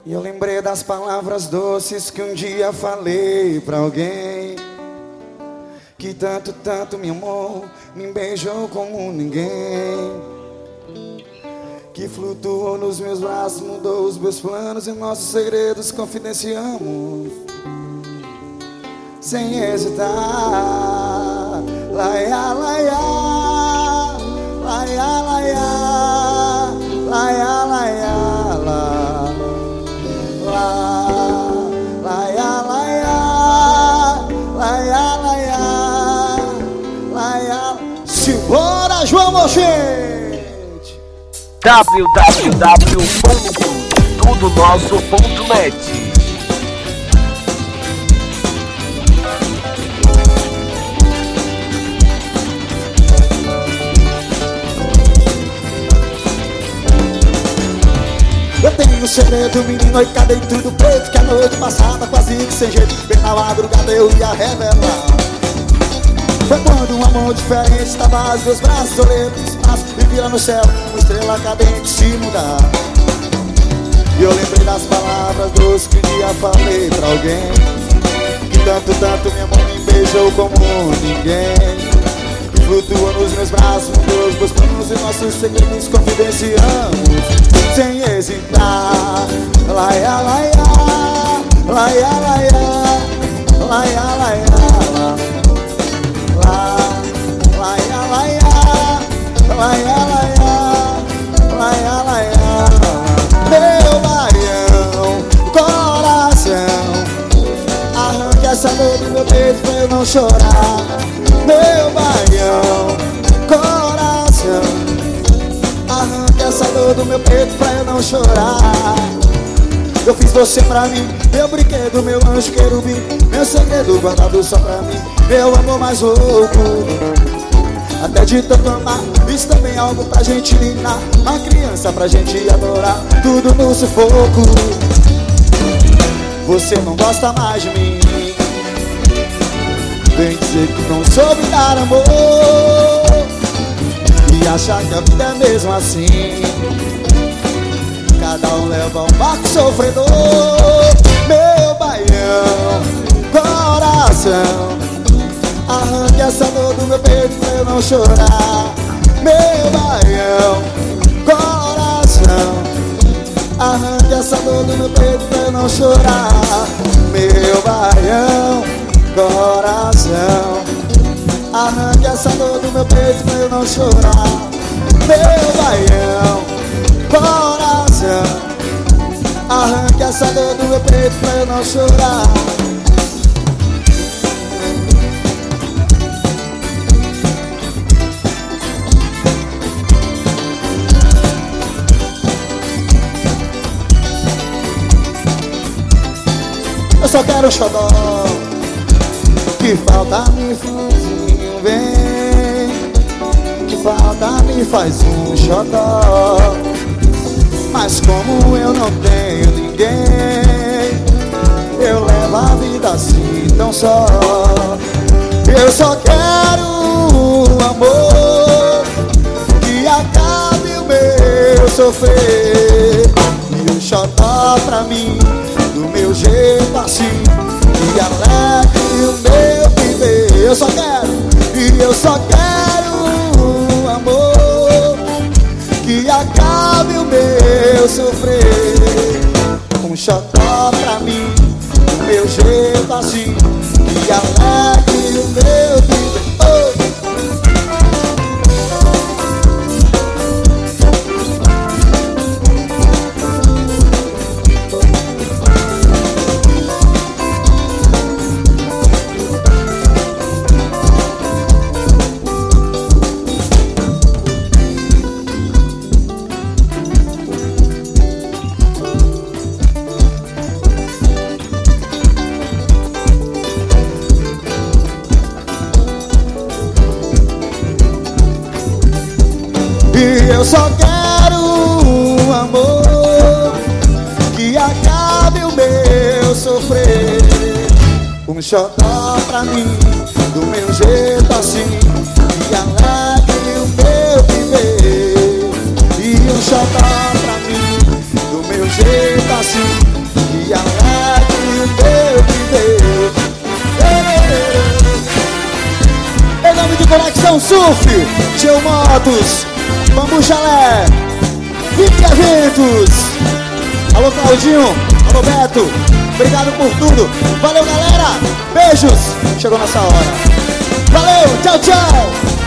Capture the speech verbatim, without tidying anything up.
E eu lembrei das palavras doces que um dia falei pra alguém, que tanto, tanto me amou, me beijou como ninguém, que flutuou nos meus braços, mudou os meus planos e nossos segredos confidenciamos sem hesitar. Laia, laia, laia, laia, laia, laia, la, la, laia, laia, laia, laia, laia. Simbora, João Mochete! w w w ponto tudo nosso ponto net. Eu tenho um segredo, menino, e cadê tudo preto, que a noite passada quase que sem jeito, bem na madrugada eu ia revelar. Foi quando um amor diferente estava aos meus braços, olhei pro espaço e vira no céu uma estrela cadente se mudar. E eu lembrei das palavras doces que um dia falei pra alguém, que tanto, tanto minha mão me beijou como ninguém, que flutuou nos meus braços, mudou os meus planos e nossos segredos confidenciamos sem hesitar. Laia, laia, laia, laia, laia, laia, la, laia, laia, laia, laia, laia, laia. Meu baião, coração, arranque essa dor do meu peito pra eu não chorar. Meu baião, coração, arranque essa dor do meu peito pra eu não chorar. Eu fiz você pra mim, meu brinquedo, meu anjo querubim, meu segredo guardado só pra mim, meu amor mais louco. Até de tanto amar, fiz também algo pra gente linar, uma criança pra gente adorar, tudo no sufoco. Você não gosta mais de mim, vem dizer que não soube dar amor e achar que a vida é mesmo assim. Cada um leva um barco sofredor. Meu baião, coração, arranque essa dor do meu peito pra eu não chorar. Meu baião, coração, arranque essa dor do meu peito pra eu não chorar. Meu baião, coração, arranque essa dor do meu peito pra eu não chorar. Meu baião, coração, arranque essa dor do meu peito pra eu não chorar. Eu só quero um xodó, que falta me faz um bem, que falta me faz um xodó. Mas como eu não tenho ninguém, eu levo a vida assim tão só. Eu só quero um amor que acabe o meu sofrer, e um xodó pra mim, do meu jeito assim, e alegre o meu viver. Eu só quero, e eu só quero um amor que acabe o meu sofrer, um xodó pra mim, do meu jeito assim, que alegre o meu viver. Oh! Eu só quero um amor que acabe o meu sofrer, um xodó pra mim, do meu jeito assim, que alegre o meu viver. E um xodó pra mim, do meu jeito assim, Surf, Geomotos, Bambu Chalé, Vic Eventos. Alô Claudinho, alô Beto, obrigado por tudo. Valeu galera, beijos, chegou nossa hora. Valeu, tchau, tchau.